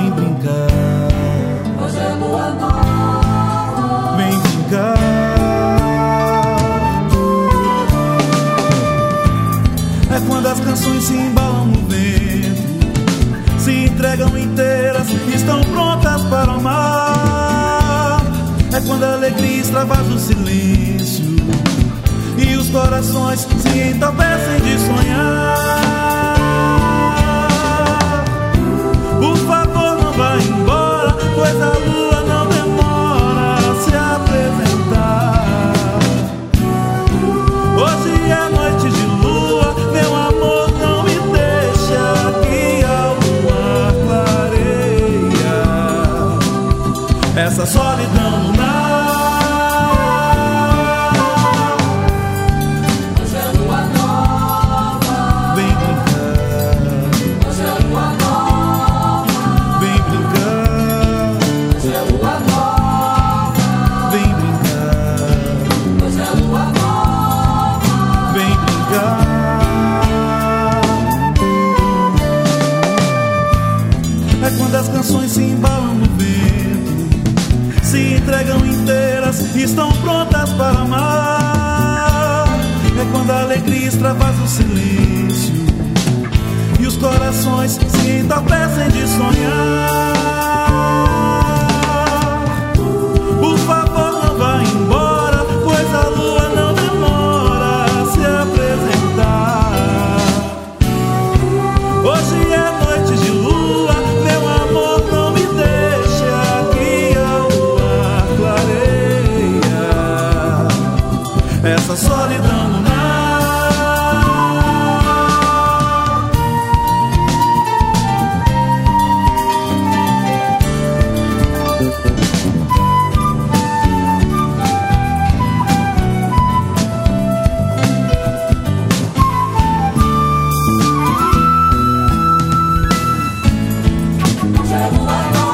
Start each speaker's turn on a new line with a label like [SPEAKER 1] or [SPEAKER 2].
[SPEAKER 1] vem brincar.
[SPEAKER 2] Hoje é lua nova.
[SPEAKER 1] Vem brincar. É quando as canções se embalam no vento, se entregam inteiras, estão prontas para amar. É quando a alegria extravasa o silêncio e os corações se entorpecem de sonhar. Por favor, não vá embora, pois a lua não demora a se apresentar. Hoje é noite de lua, meu amor, não me deixa que a lua clareia essa solidão lunar.
[SPEAKER 2] Hoje é lua nova.
[SPEAKER 1] Vem brincar.
[SPEAKER 2] Hoje é lua nova.
[SPEAKER 1] Vem brincar.
[SPEAKER 2] Hoje é lua nova.
[SPEAKER 1] Vem brincar.
[SPEAKER 2] Hoje é lua nova.
[SPEAKER 1] Vem brincar. É quando as canções se embalam no vento, se entregam inteiras, estão prontas para amar. É quando a alegria extravasa o silêncio e os corações se entorpecem de sonhar. Por favor, não vá embora, pois a lua não demora a se apresentar. Hoje é noite de lua, meu amor, não me deixa que a lua clareia essa solidão lunar.
[SPEAKER 2] Hoje é lua nova.